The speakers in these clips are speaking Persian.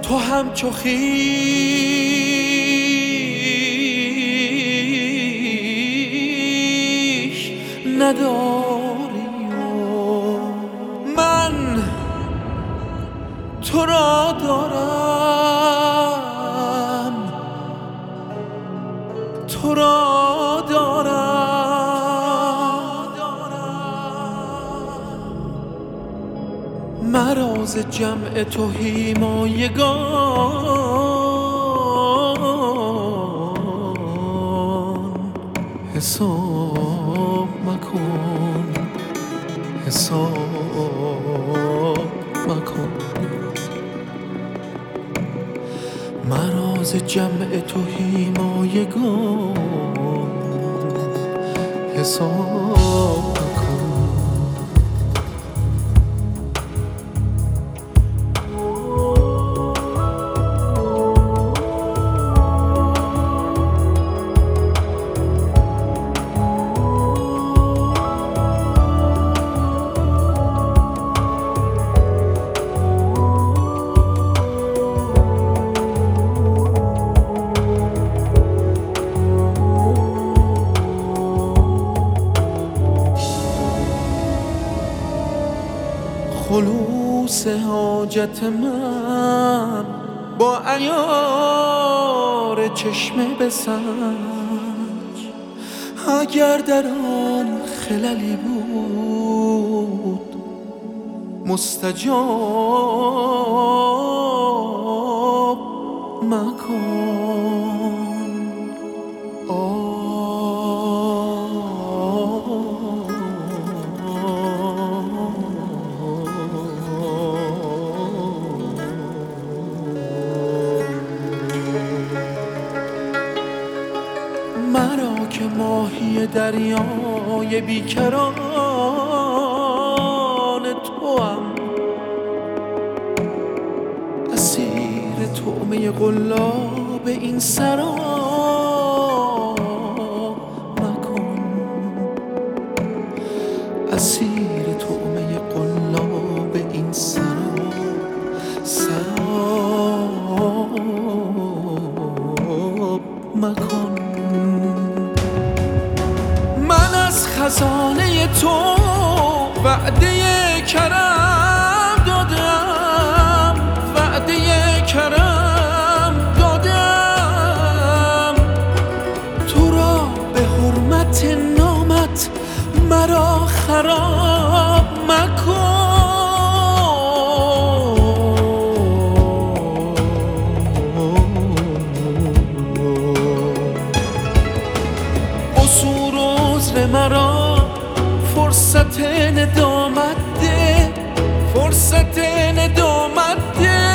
تو همچو خویش نداری و من تو را دارم، تو را دارم. مرا ز جمع تو هیمایگان حساب مکن، حساب مکن. مرا ز جمع تو هیمایگان حساب مکن. خلوص حاجت من با عیار چشمه بسنج، اگر در آن خللی بود مستجاب مکن. مرا که ماهی دریای بیکران توام، اسیر طعمه قلاب این سرا مکن، اسیر طعمه قلاب این سرا مکن. من از خزانه تو وعده کرم دادم، وعده کرم دادم. تو را به حرمت نامت مرا خراب مکن. قصور و عذر مرا فرصت ندامت ده، فرصت ندامت ده.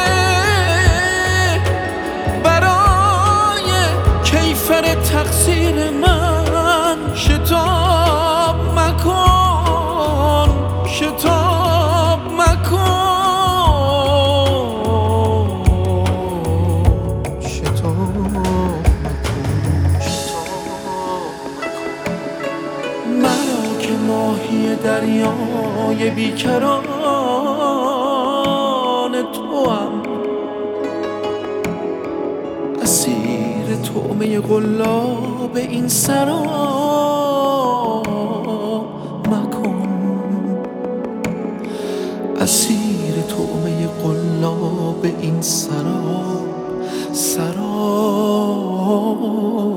برای کیفر تقصیر من شتاب مکن، شتاب مکن، شتاب ماهی دریای بیکران توام، اسیر طعمه قلاب این سرا مکن، اسیر طعمه قلاب این سرا